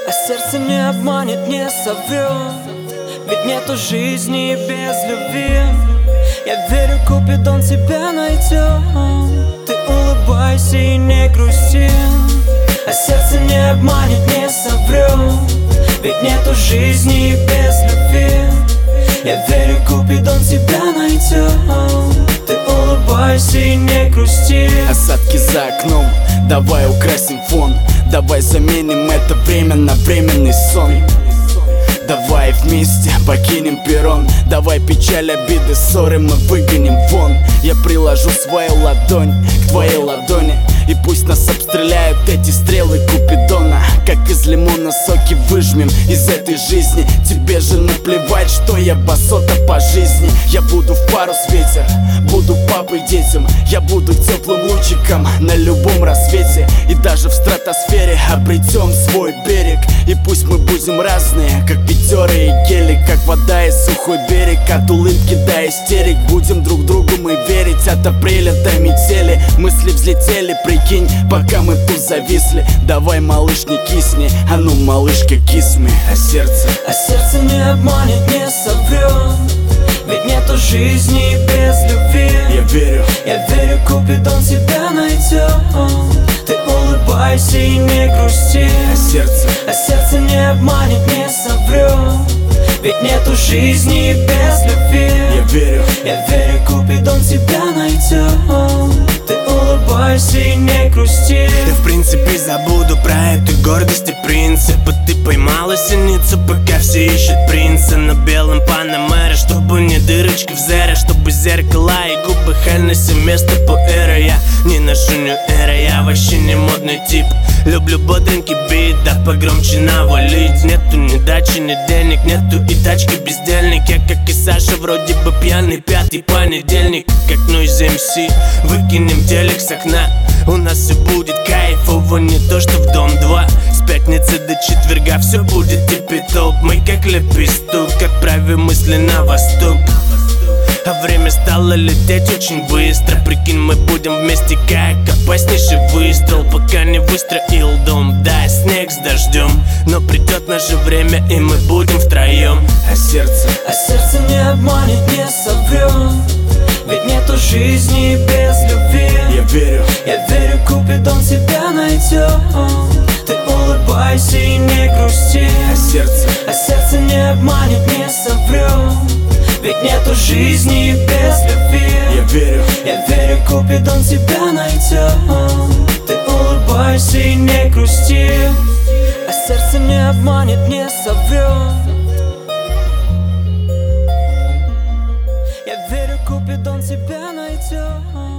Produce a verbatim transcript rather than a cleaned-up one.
А сердце не обманет, не соврет, ведь нету жизни без любви. Я верю, Купидон тебя найдет. Ты улыбайся и не грусти. А сердце не обманет, не соврет, ведь нету жизни без любви. Я верю, Купидон тебя найдет. Ты улыбайся и не грусти. Осадки за окном, давай украсим фон. Давай заменим это время на временный сон. Давай вместе покинем перрон. Давай печаль, обиды, ссоры мы выгоним вон. Я приложу свою ладонь к твоей ладони, и пусть нас обстреляют эти стрелы Купидона. Как из лимона соки выжмем из этой жизни. Тебе же наплевать, что я басота по жизни. Я буду в парус ветер, буду папой детям. Я буду теплым лучиком на любом рассвете. И даже в стратосфере обретем свой берег. И пусть мы будем разные, как пятеры и гелик, как вода и сухой берег. От улыбки до истерик будем друг другу мы верить. От апреля до метели мысли взлетели, прикинь, пока мы тут зависли. Давай, малыш, не кисни, а ну, малышка, кисми. А сердце, а сердце не обманет, не соврет, ведь нету жизни без любви. Я верю, я верю, Купидон тебя найдет. Ты улыбайся и не грусти. А сердце, а сердце не обманет, не соврет, ведь нету жизни без любви. Я верю, я верю, Купидон тебя найдет. Ты улыбайся и не грусти. Я в принципе забуду про эту гордость и принципы. Ты поймала синицу, пока все ищут принца на белом панамере, чтобы не дырочки в зере, чтобы зеркала и губы Хеннесси вместо пуэра. Я не ношу нью эра, я вообще не модный тип. Люблю бодренький бит, да погромче навалить. Нету ни дачи, ни денег, нету и тачки бездельник. Я как и Саша, вроде бы пьяный, пятый понедельник. Как Noise эм си, выкинем телек с окна. У нас все будет кайфово, не то что в дом два. С пятницы до четверга все будет типи-топ. Мы как лепесток, отправим мысли на восток. А время стало лететь очень быстро. Прикинь, мы будем вместе как опаснейший выстрел. Пока не выстроил дом, да, снег с дождем. Но придет наше время, и мы будем втроем. а сердце, а сердце не обманет, не соврет, ведь нету жизни без любви. Я верю, я верю, Купидон тебя найдет. Ты улыбайся и не грусти. А сердце, а сердце не обманет, не соврет, ведь нету жизни без любви. Я верю, я верю, Купидон тебя найдет. Ты улыбайся и не грусти. А сердце не обманет, не соврет. Я верю, Купидон тебя найдет.